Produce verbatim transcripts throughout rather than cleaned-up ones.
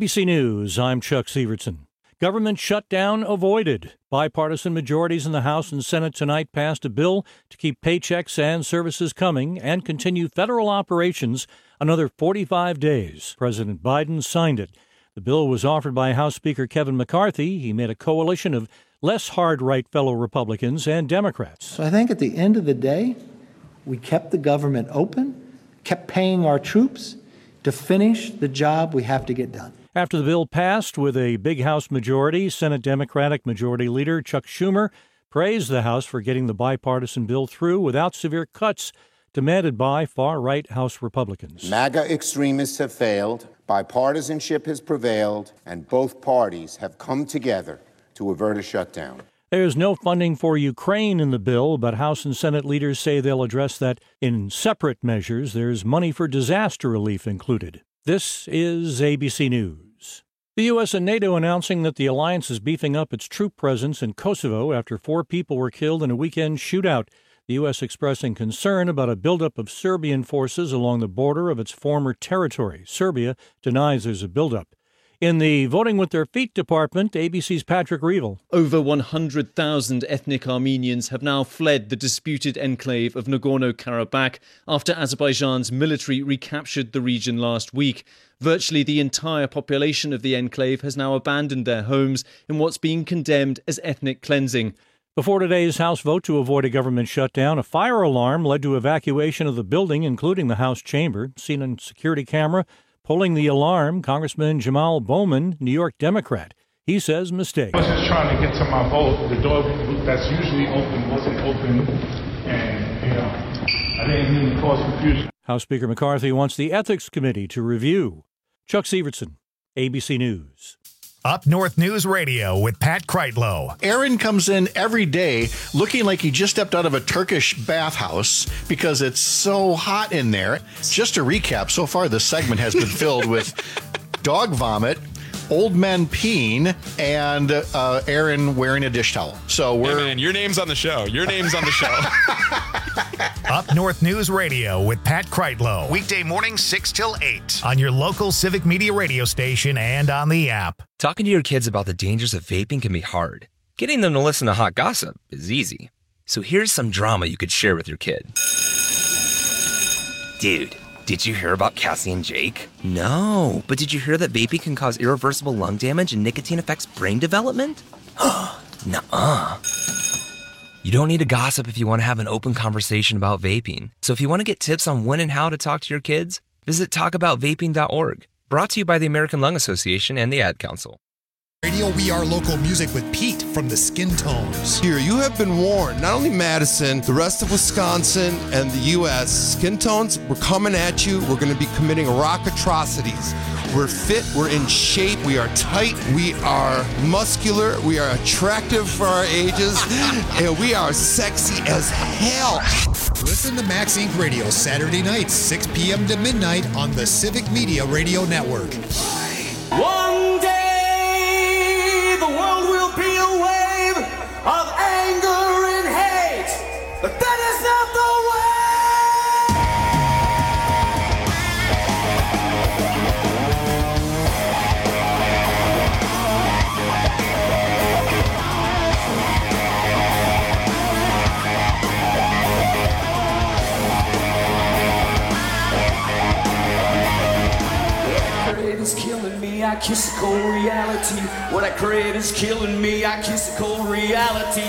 B C News, I'm Chuck Severson. Government shutdown avoided. Bipartisan majorities in the House and Senate tonight passed a bill to keep paychecks and services coming and continue federal operations another forty-five days. President Biden signed it. The bill was offered by House Speaker Kevin McCarthy. He made a coalition of less hard-right fellow Republicans and Democrats. So I think at the end of the day, we kept the government open, kept paying our troops to finish the job we have to get done. After the bill passed with a big House majority, Senate Democratic Majority Leader Chuck Schumer praised the House for getting the bipartisan bill through without severe cuts demanded by far-right House Republicans. MAGA extremists have failed, bipartisanship has prevailed, and both parties have come together to avert a shutdown. There's no funding for Ukraine in the bill, but House and Senate leaders say they'll address that in separate measures. There's money for disaster relief included. This is A B C News. The U S and NATO announcing that the alliance is beefing up its troop presence in Kosovo after four people were killed in a weekend shootout. The U S expressing concern about a buildup of Serbian forces along the border of its former territory. Serbia denies there's a buildup. In the Voting with Their Feet department, A B C's Patrick Reevell. Over one hundred thousand ethnic Armenians have now fled the disputed enclave of Nagorno-Karabakh after Azerbaijan's military recaptured the region last week. Virtually the entire population of the enclave has now abandoned their homes in what's being condemned as ethnic cleansing. Before today's House vote to avoid a government shutdown, a fire alarm led to evacuation of the building, including the House chamber. Seen on security camera pulling the alarm, Congressman Jamal Bowman, New York Democrat. He says mistake. I was just trying to get to my vote. The door that's usually open wasn't open, and, you know, I didn't mean to cause confusion. House Speaker McCarthy wants the Ethics Committee to review. Chuck Severson, A B C News. Up North News Radio with Pat Kreitlow. Aaron comes in every day looking like he just stepped out of a Turkish bathhouse because it's so hot in there. Just to recap, so far this segment has been filled with dog vomit, old men peeing, and uh, Aaron wearing a dish towel. So we're... Hey man, your name's on the show. Your name's on the show. Up North News Radio with Pat Kreitlow. Weekday mornings six till eight on your local Civic Media radio station and on the app. Talking to your kids about the dangers of vaping can be hard. Getting them to listen to hot gossip is easy. So here's some drama you could share with your kid. Dude, did you hear about Cassie and Jake? No, but did you hear that vaping can cause irreversible lung damage and nicotine affects brain development? Nuh-uh. You don't need to gossip if you want to have an open conversation about vaping. So if you want to get tips on when and how to talk to your kids, visit talk about vaping dot org. Brought to you by the American Lung Association and the Ad Council. Radio We Are Local Music with Pete from the Skin Tones. Here, you have been warned. Not only Madison, the rest of Wisconsin and the U S Skin Tones, we're coming at you. We're going to be committing rock atrocities. We're fit, we're in shape, we are tight, we are muscular, we are attractive for our ages, and we are sexy as hell. Listen to Max Incorporated. Radio Saturday nights, six p.m. to midnight on the Civic Media Radio Network. One day the world will be a wave of anger and hate, but that is not the way. Is killing me, I kiss the cold reality. What I crave is killing me, I kiss the cold reality.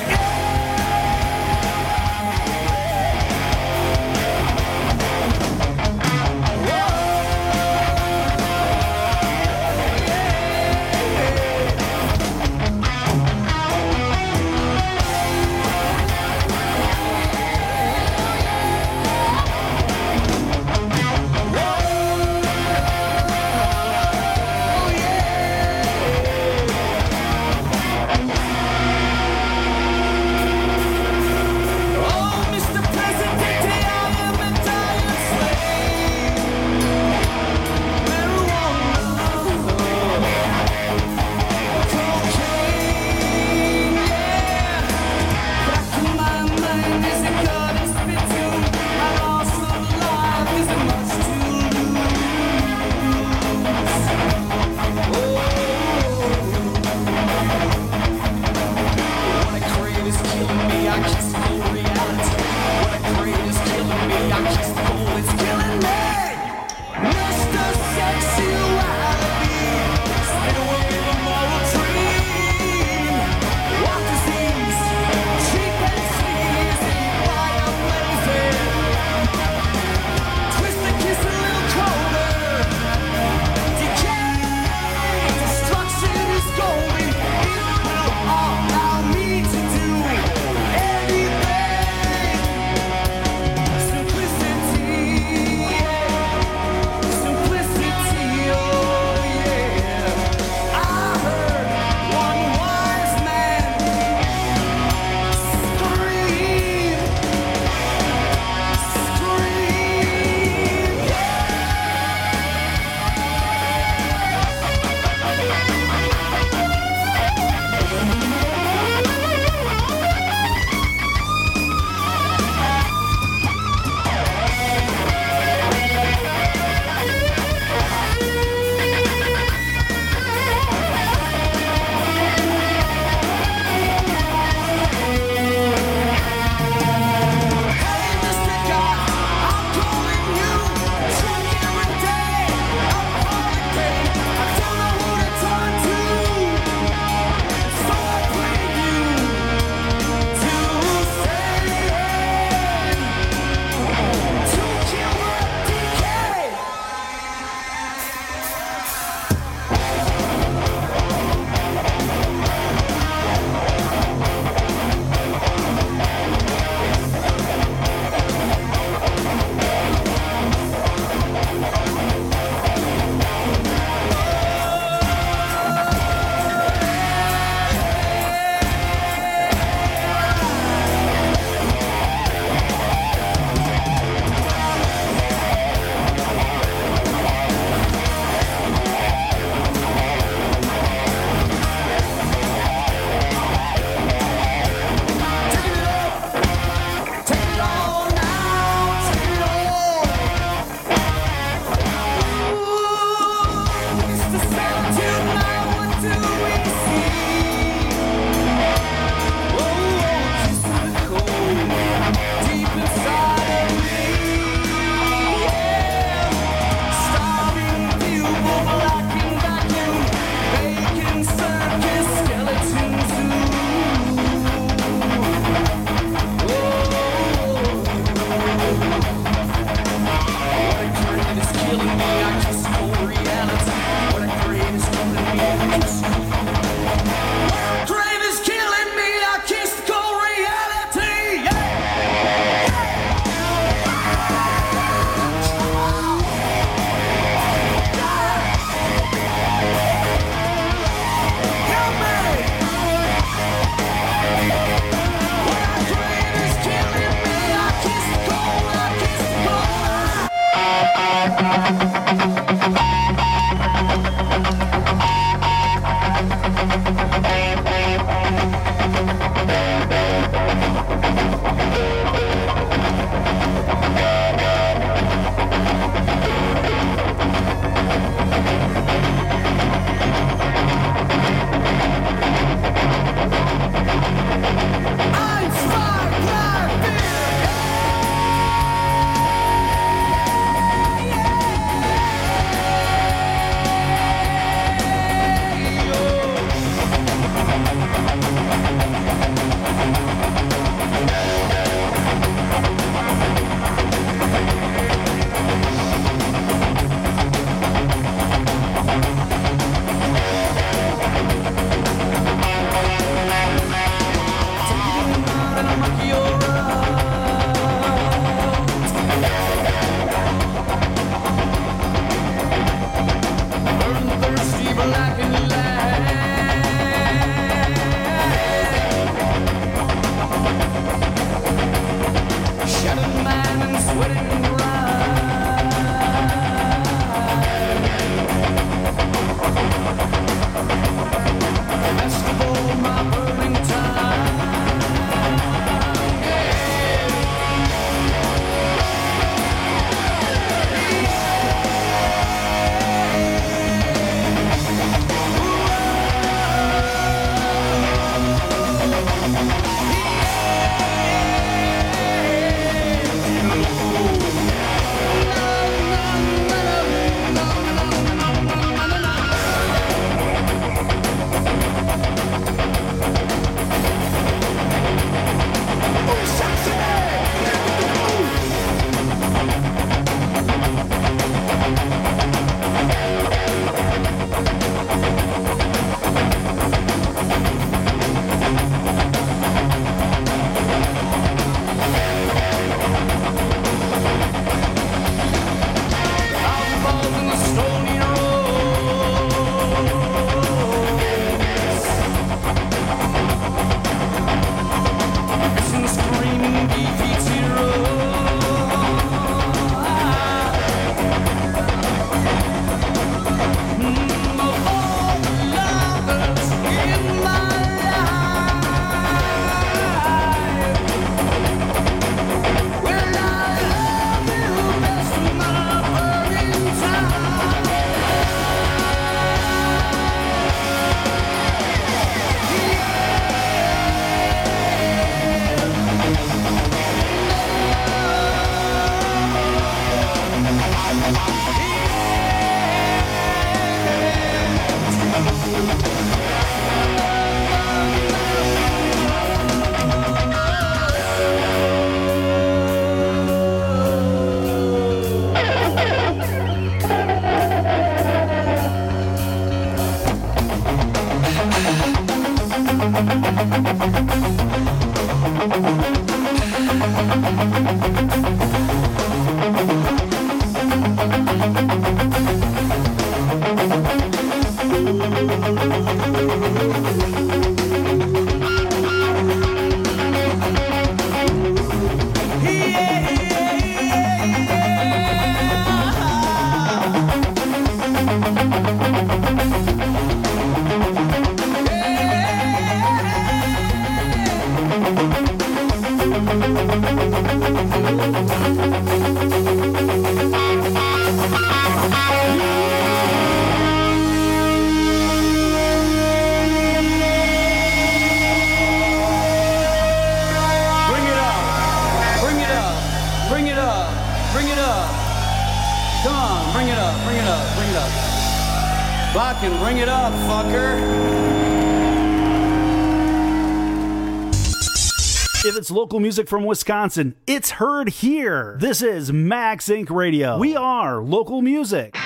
If it's local music from Wisconsin, it's heard here. This is Max Inc Radio. We are local music.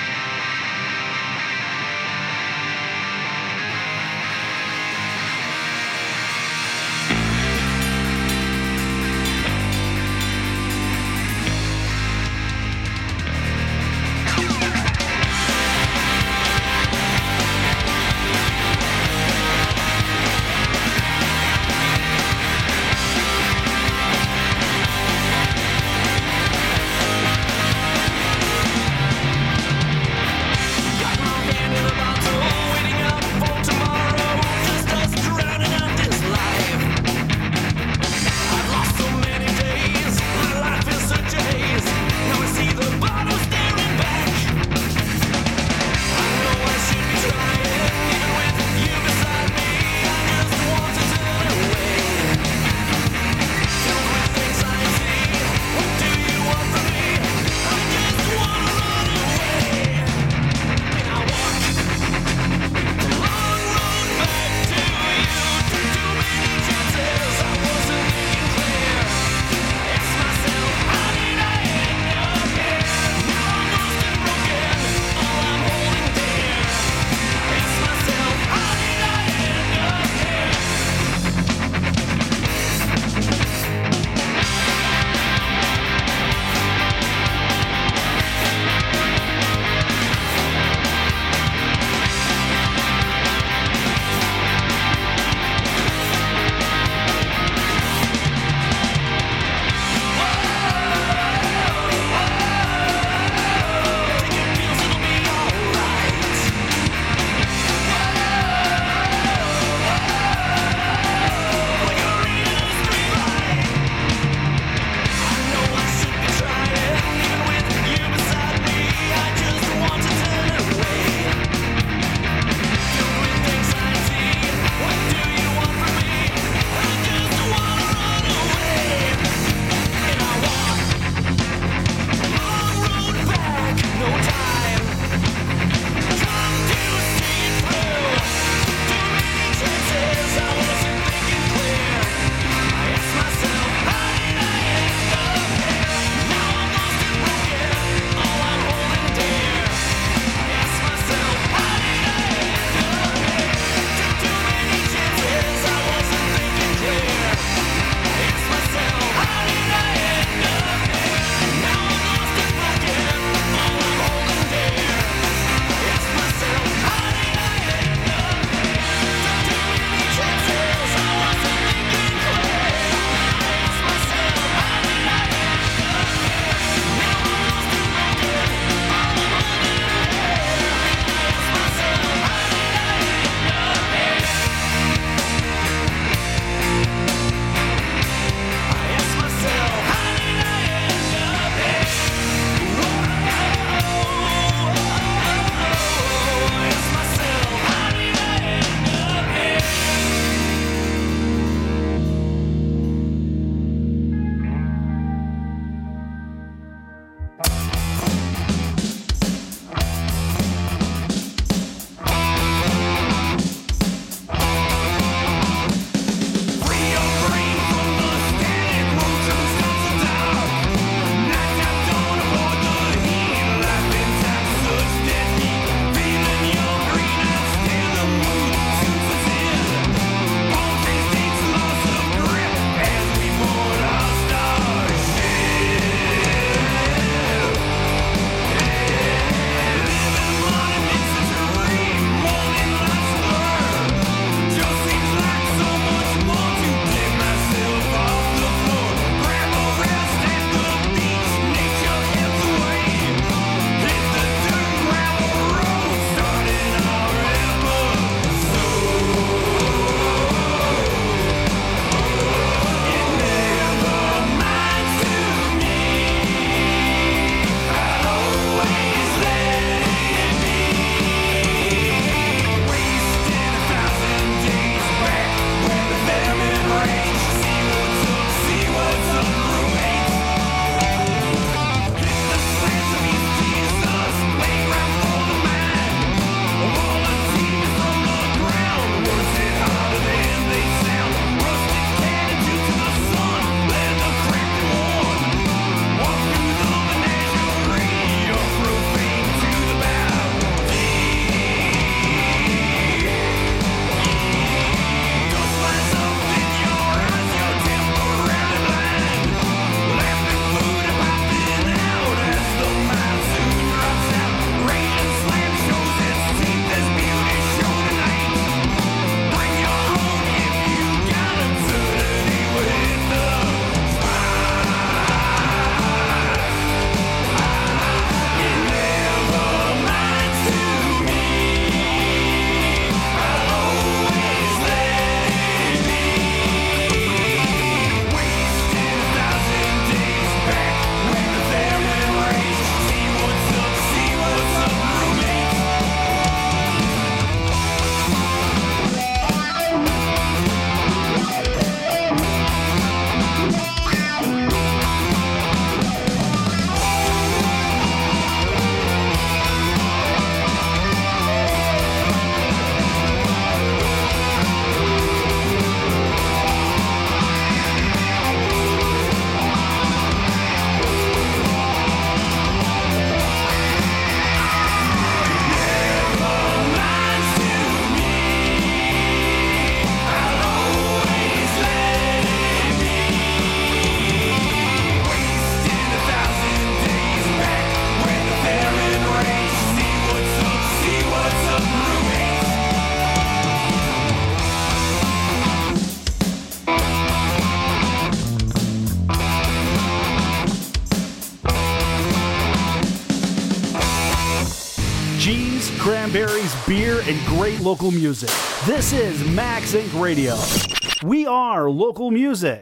cheese, cranberries, beer, and great local music. This is Max Incorporated. Radio. We are local music.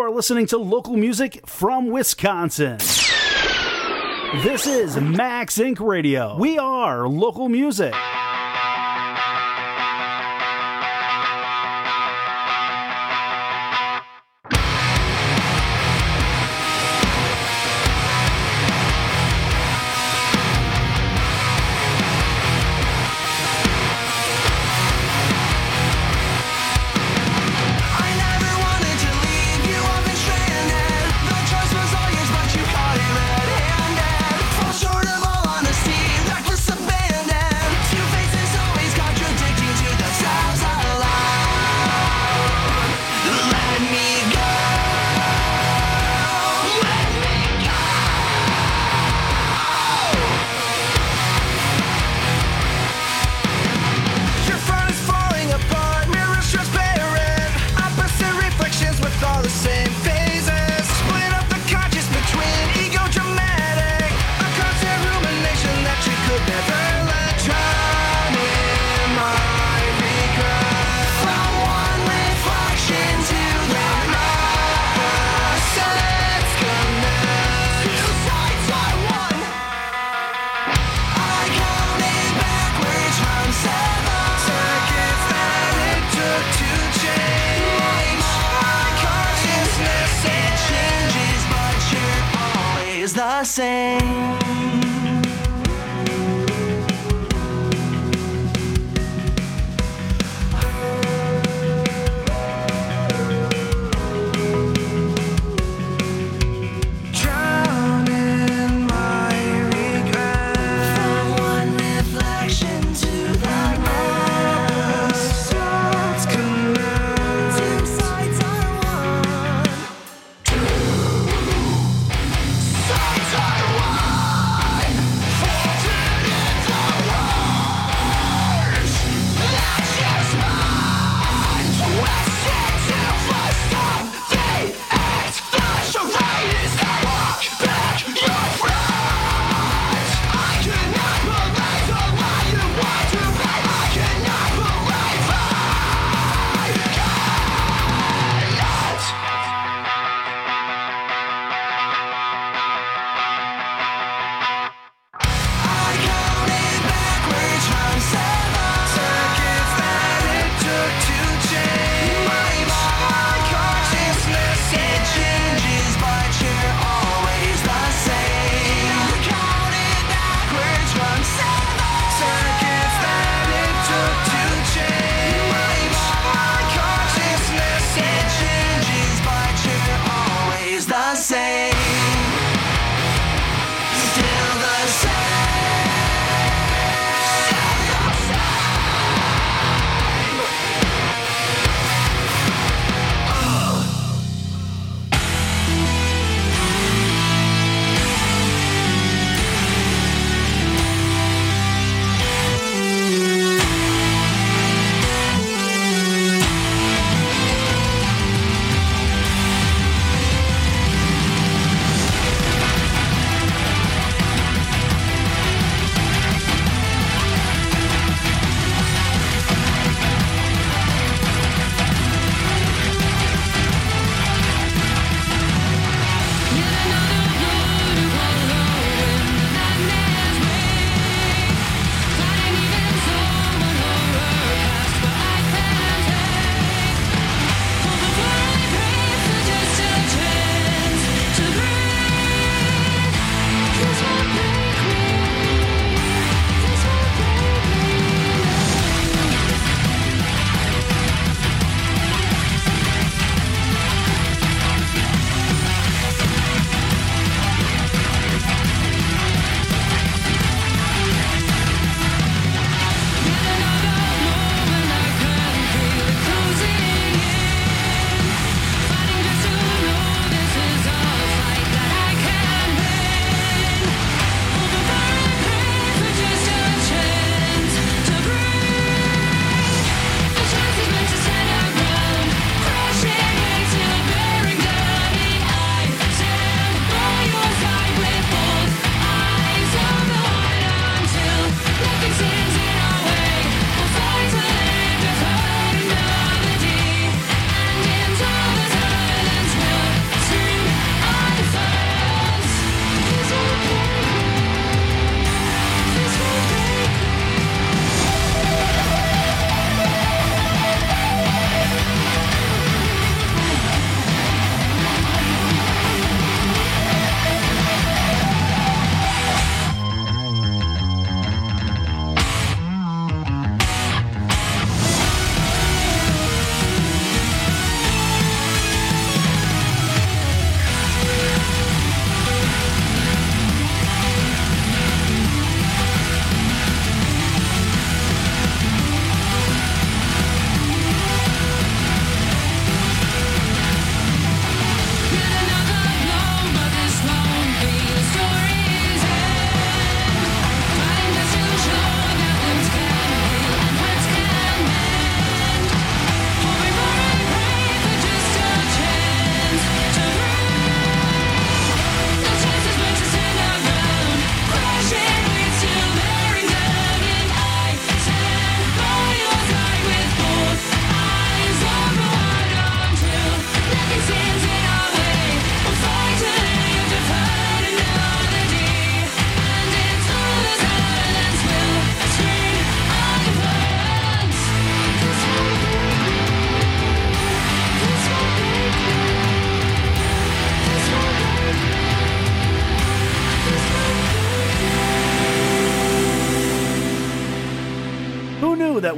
are listening to local music from Wisconsin. This is Max Incorporated. Radio. We are local music. The same. Taiwan.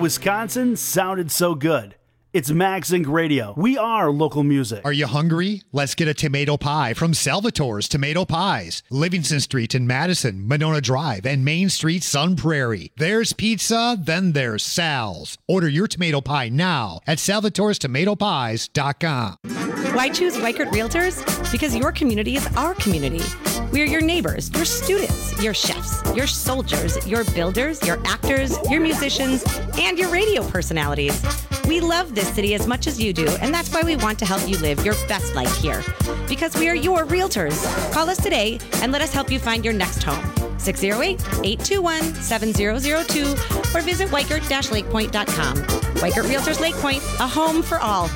Wisconsin sounded so good. It's Max Inc Radio. We are local music. Are you hungry? Let's get a tomato pie from Salvatore's Tomato Pies. Livingston Street in Madison, Monona Drive, and Main Street, Sun Prairie. There's pizza, then there's Sal's. Order your tomato pie now at salvatores tomato pies dot com. Why choose Weichert Realtors? Because your community is our community. We are your neighbors, your students, your chefs, your soldiers, your builders, your actors, your musicians, and your radio personalities. We love this city as much as you do, and that's why we want to help you live your best life here. Because we are your realtors. Call us today and let us help you find your next home. six oh eight, eight two one, seven oh oh two or visit weichert dash lake point dot com. Weichert Realtors Lake Point, a home for all.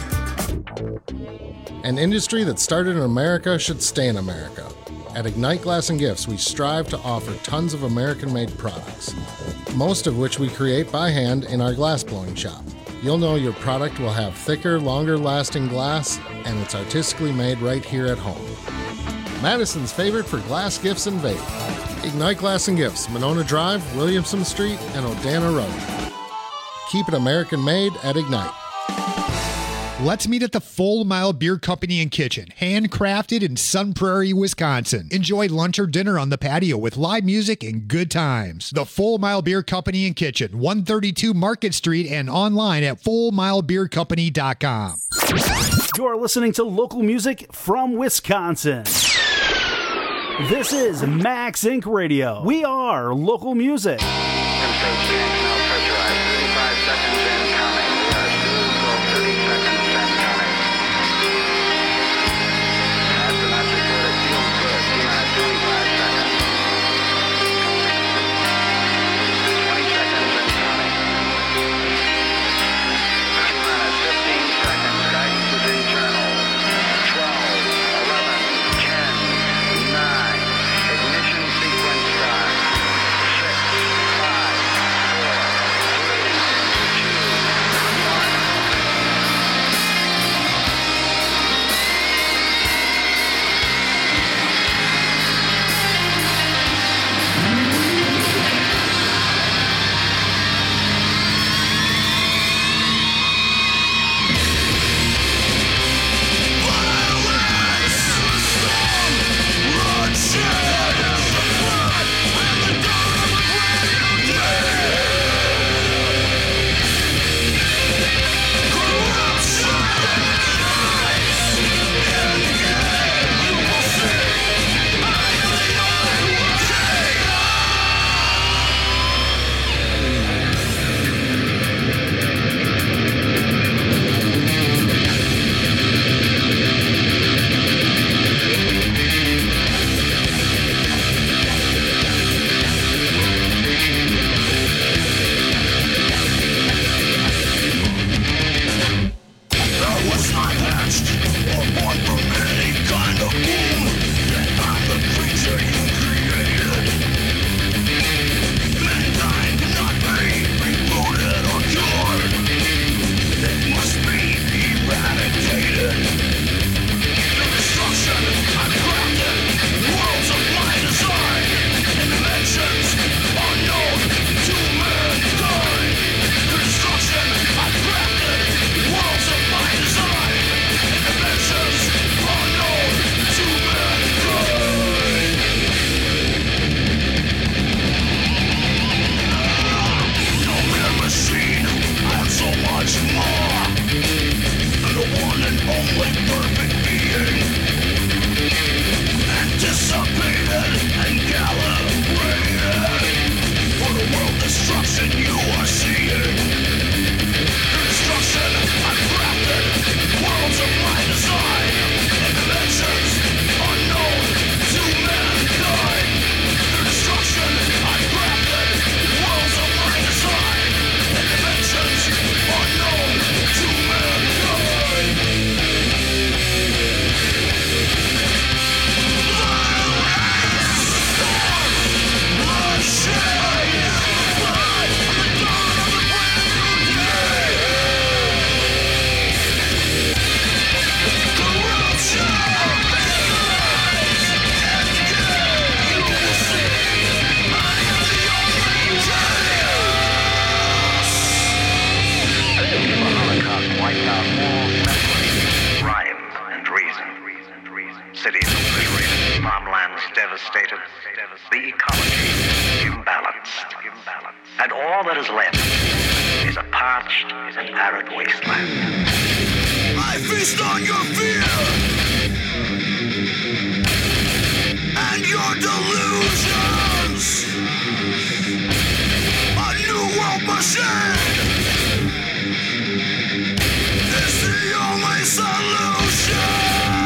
An industry that started in America should stay in America. At Ignite Glass and Gifts, we strive to offer tons of American-made products, most of which we create by hand in our glassblowing shop. You'll know your product will have thicker, longer-lasting glass, and it's artistically made right here at home. Madison's favorite for glass gifts and vape. Ignite Glass and Gifts, Monona Drive, Williamson Street, and Odana Road. Keep it American-made at Ignite. Let's meet at the Full Mile Beer Company and Kitchen, handcrafted in Sun Prairie, Wisconsin. Enjoy lunch or dinner on the patio with live music and good times. The Full Mile Beer Company and Kitchen, one thirty-two Market Street, and online at full mile beer company dot com. You're listening to local music from Wisconsin. This is Max Inc Radio. We are local music. Cities obliterated, farmlands devastated, the ecology imbalanced. And all that is left is a parched and arid wasteland. I feast on your fear and your delusions. A new world machine is the only solution.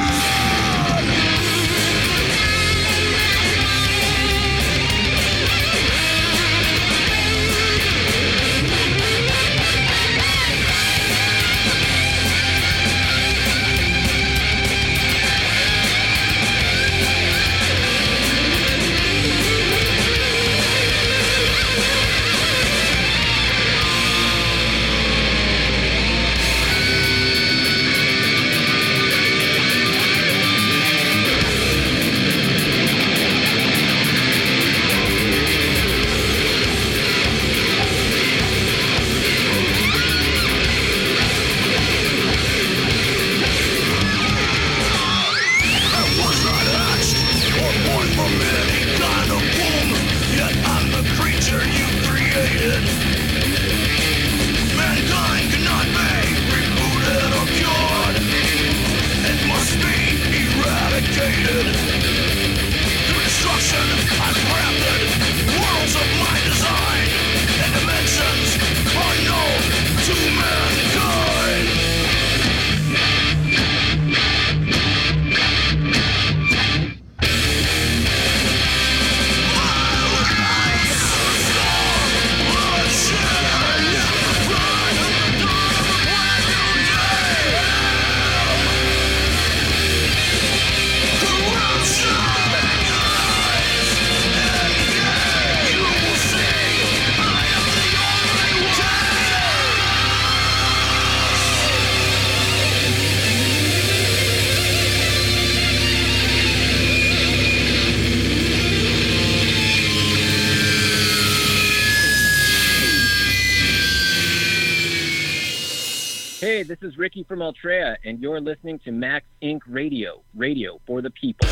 Hey, this is Ricky from Altrea, and you're listening to Max Incorporated. Radio, radio for the people.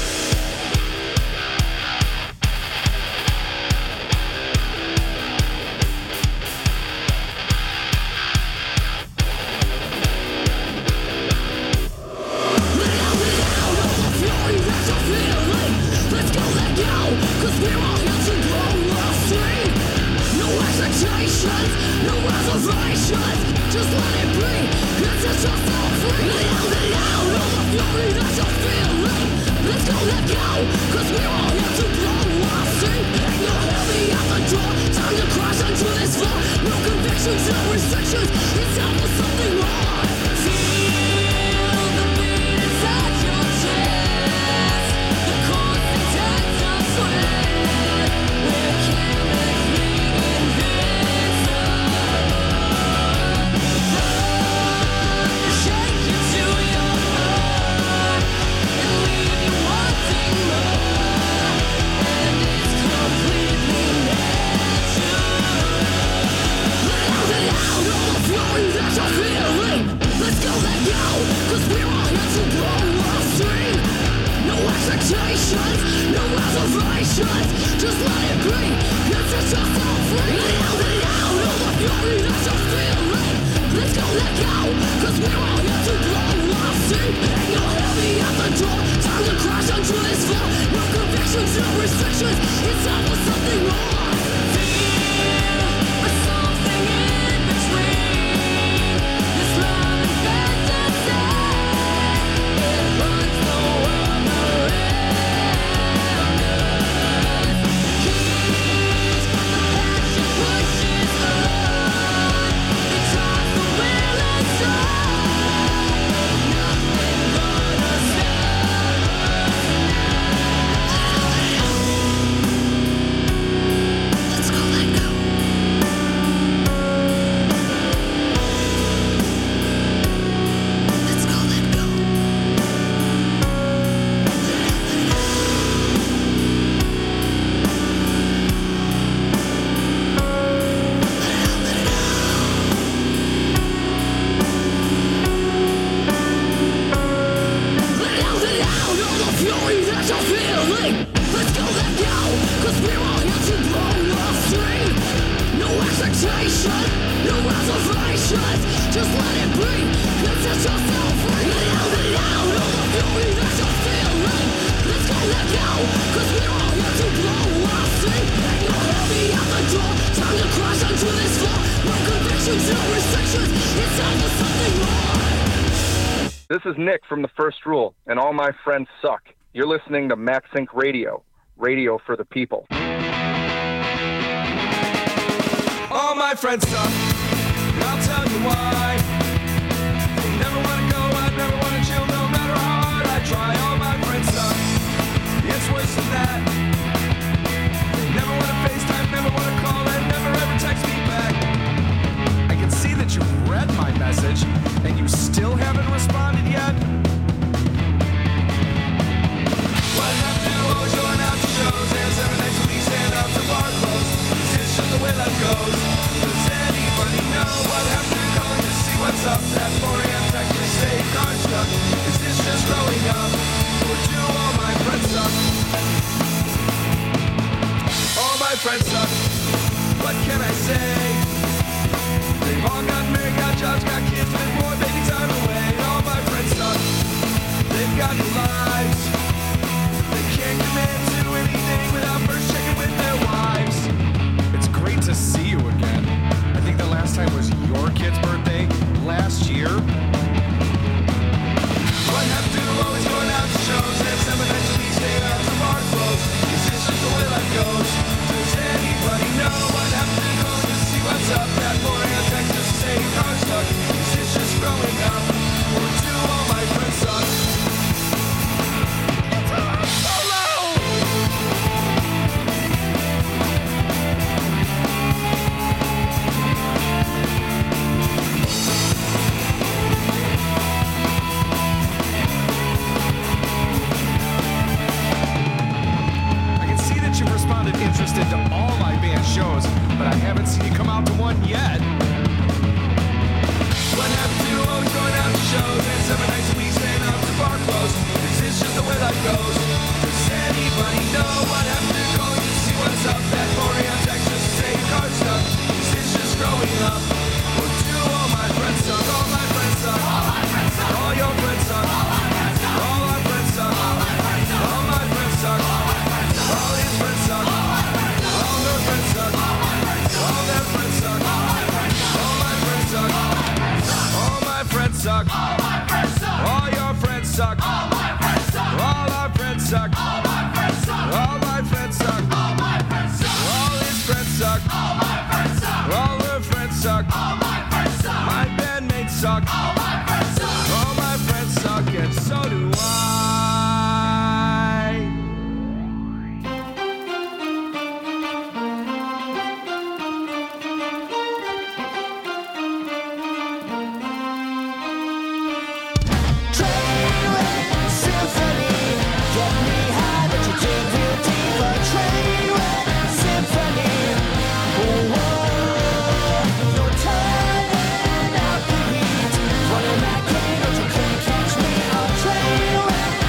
This is Nick from The First Rule, and all my friends suck. You're listening to Max Inc Radio, radio for the people. All my friends suck, and I'll tell you why. They never want to go out, never want to chill, no matter how hard I try. All my friends suck, it's worse than that. They never want to FaceTime, never want to call, and never ever text me back. I can see that you've read my message, and you still haven't responded yet. What happened to always going out to shows, and seven nights a week, stand up to bar close? Is this just the way life goes? Does anybody know what happened to calling to see what's up? That four a.m. text to say car stuck. Is this just growing up? Or do all my friends suck? All my friends suck. What can I say? They've all got married, got jobs, got kids, spend more baby time away. All my friends suck. They've got new lives. They can't commit to anything without first checking with their wives. It's great to see you again. I think the last time was your kid's birthday last year. What happened to always going out to shows and seven nights a week, staying out to bar close? Is this just the way life goes? Does anybody know what happened to calling to see what's up? That four a.m. text to say car stuck. Is this just growing up? Or do all my friends suck? You've responded interested to all my band shows, but I haven't seen you come out to one yet. What happened to always going out to shows and seven nights a week, staying out to bar close? Is this just the way life goes? Does anybody know what happened to calling to see what's up? That four a.m. text just to say your card stuck. Is this just growing up? Or do all my friends suck? All my friends suck. All my friends suck. All your friends suck. All my friends suck. All our friends suck. All my friends suck. All my friends suck. All my friends suck. All his friends suck. All my friends suck. All their friends suck. All my friends suck. All their friends suck. All my friends suck. All my friends suck. All my friends suck. All my friends suck. All your friends suck. All my friends suck. All our friends suck. All my friends suck. All my friends suck. All my friends suck. All his friends suck. All my friends suck. All their friends suck. All my friends suck. My bandmates suck. All my friends suck. All my friends suck, and so do I. Catch me on train.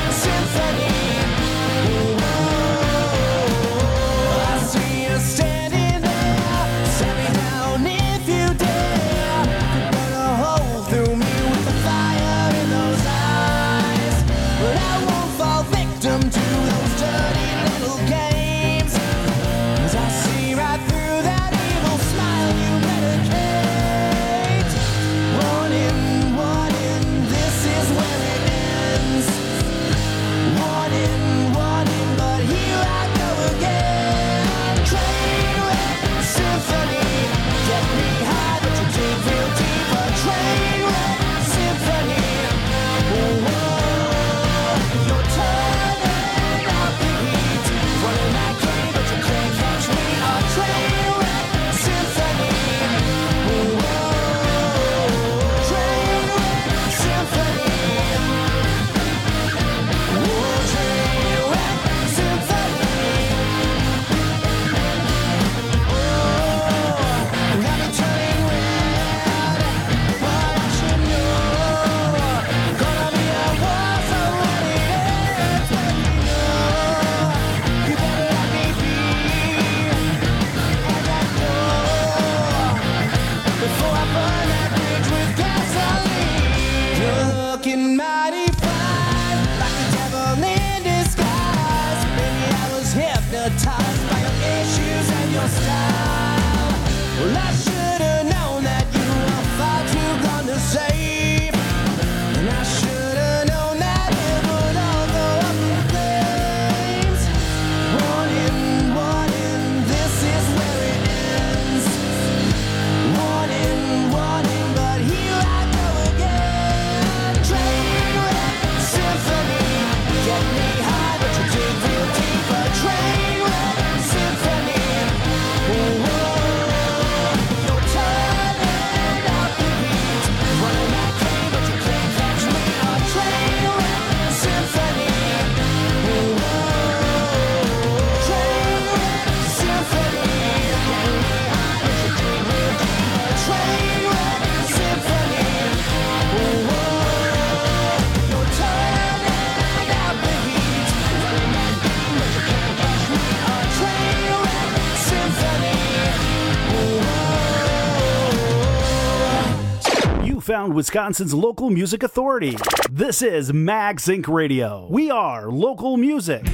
Wisconsin's local music authority. This is Max Inc Radio. We are local music.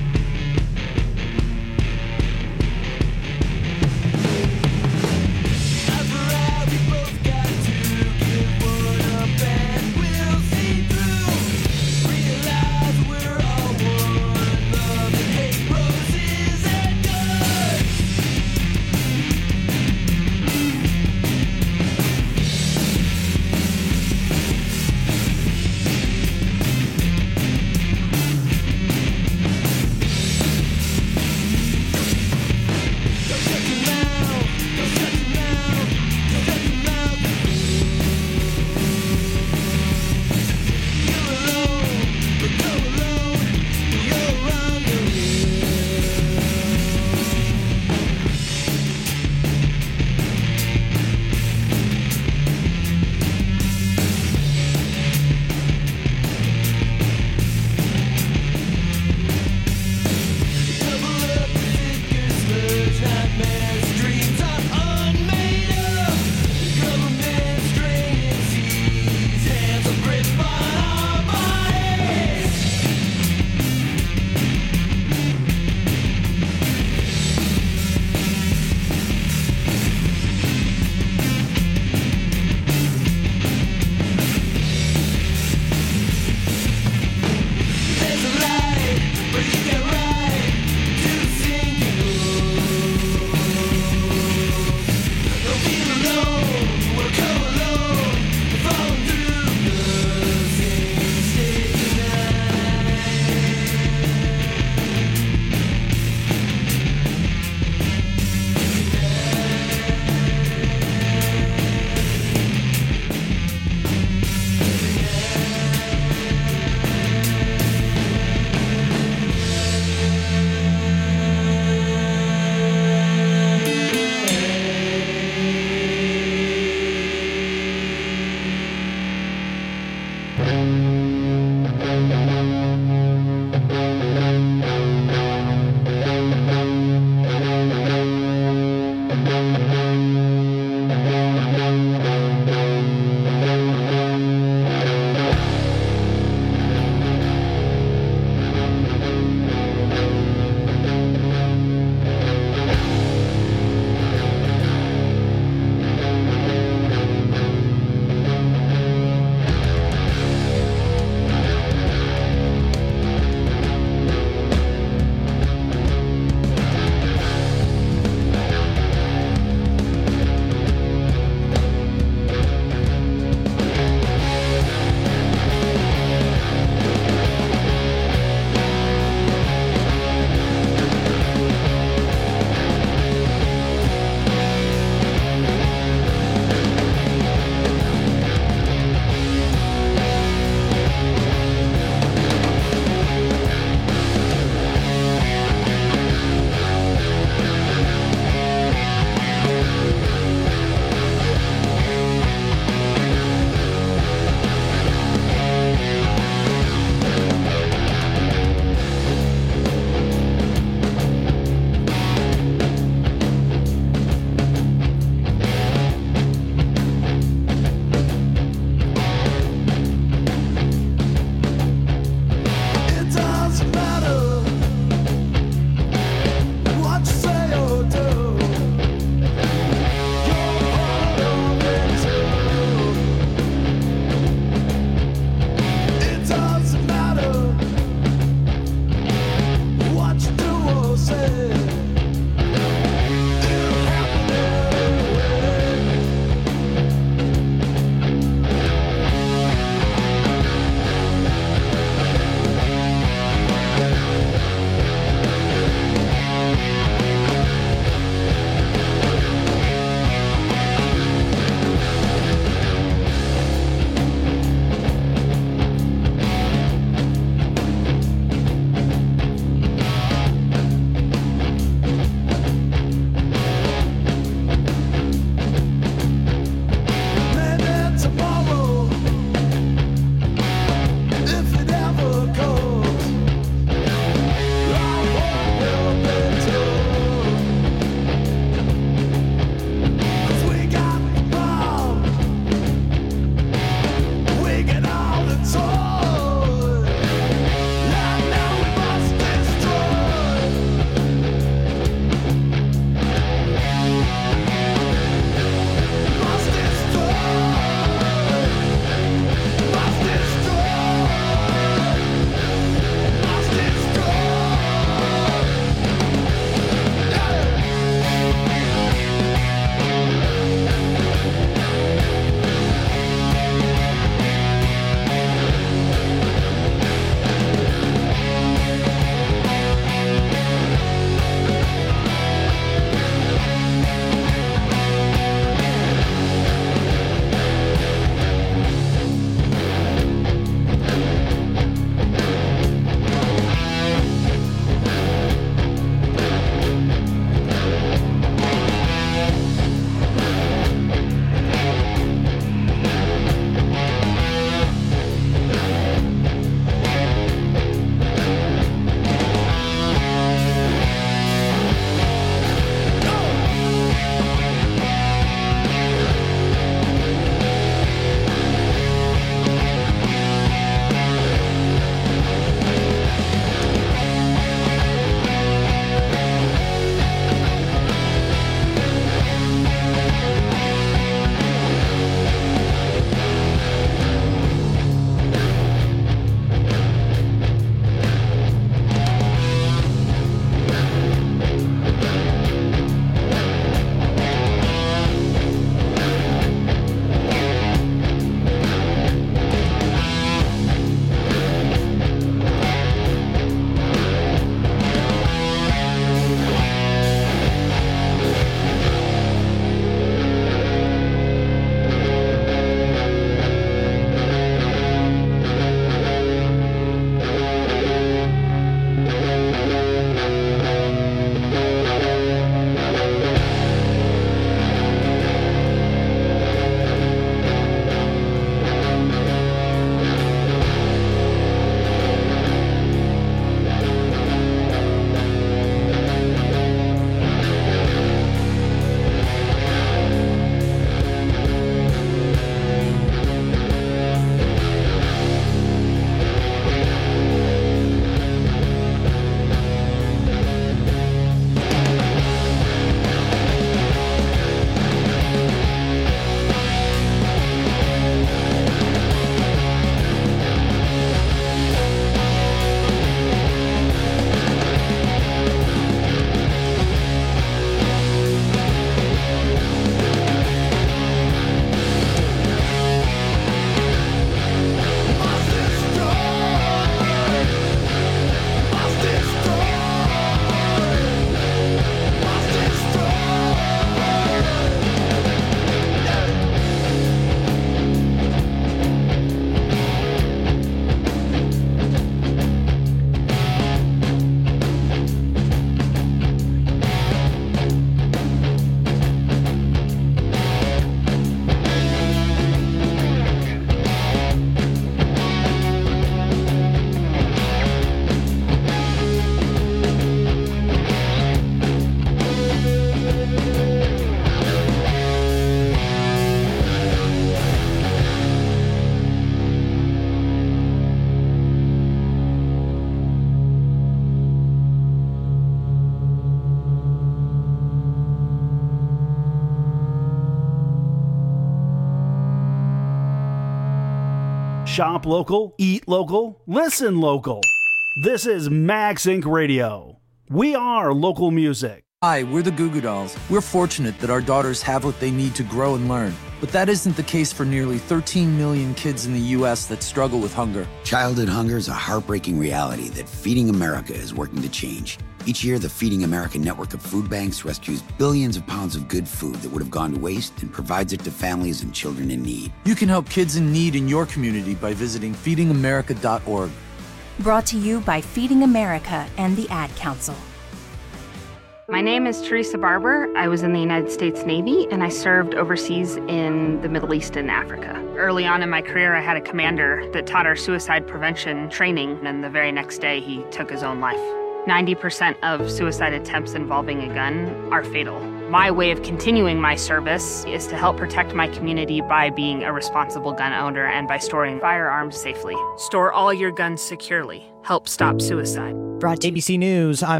Shop local, eat local, listen local. This is Max Incorporated. Radio. We are local music. Hi, we're the Goo Goo Dolls. We're fortunate that our daughters have what they need to grow and learn. But that isn't the case for nearly thirteen million kids in the U S that struggle with hunger. Childhood hunger is a heartbreaking reality that Feeding America is working to change. Each year, the Feeding America network of food banks rescues billions of pounds of good food that would have gone to waste and provides it to families and children in need. You can help kids in need in your community by visiting feeding america dot org. Brought to you by Feeding America and the Ad Council. My name is Teresa Barber. I was in the United States Navy, and I served overseas in the Middle East and Africa. Early on in my career, I had a commander that taught our suicide prevention training, and the very next day, he took his own life. ninety percent of suicide attempts involving a gun are fatal. My way of continuing my service is to help protect my community by being a responsible gun owner and by storing firearms safely. Store all your guns securely. Help stop suicide. Brought to A B C News, I'm